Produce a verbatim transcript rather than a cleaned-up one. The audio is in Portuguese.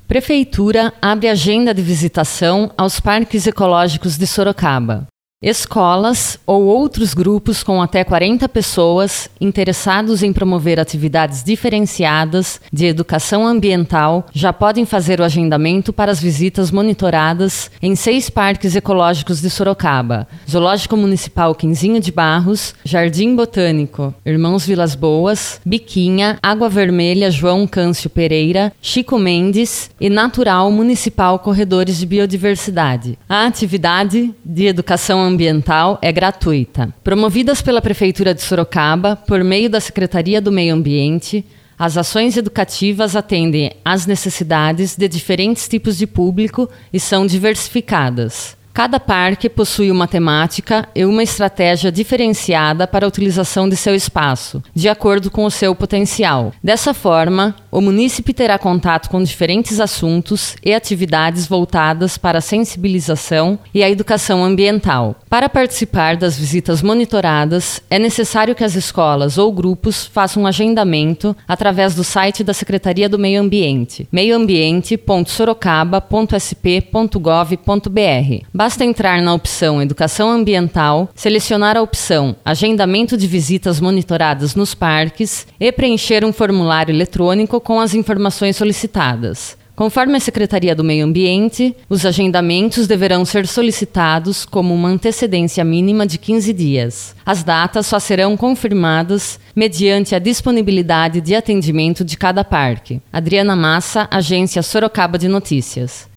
Prefeitura abre agenda de visitação aos parques ecológicos de Sorocaba. Escolas ou outros grupos com até quarenta pessoas interessados em promover atividades diferenciadas de educação ambiental já podem fazer o agendamento para as visitas monitoradas em seis parques ecológicos de Sorocaba: Zoológico Municipal Quinzinho de Barros, Jardim Botânico Irmãos Vilas Boas, Biquinha, Água Vermelha João Câncio Pereira, Chico Mendes e Natural Municipal Corredores de Biodiversidade. A atividade de educação ambiental é gratuita. Promovidas pela Prefeitura de Sorocaba, por meio da Secretaria do Meio Ambiente, as ações educativas atendem às necessidades de diferentes tipos de público e são diversificadas. Cada parque possui uma temática e uma estratégia diferenciada para a utilização de seu espaço, de acordo com o seu potencial. Dessa forma, o munícipe terá contato com diferentes assuntos e atividades voltadas para a sensibilização e a educação ambiental. Para participar das visitas monitoradas, é necessário que as escolas ou grupos façam um agendamento através do site da Secretaria do Meio Ambiente, meioambiente ponto sorocaba ponto s p ponto gov ponto b r. Basta entrar na opção Educação Ambiental, selecionar a opção Agendamento de visitas monitoradas nos parques e preencher um formulário eletrônico com as informações solicitadas. Conforme a Secretaria do Meio Ambiente, os agendamentos deverão ser solicitados como uma antecedência mínima de quinze dias. As datas só serão confirmadas mediante a disponibilidade de atendimento de cada parque. Adriana Massa, Agência Sorocaba de Notícias.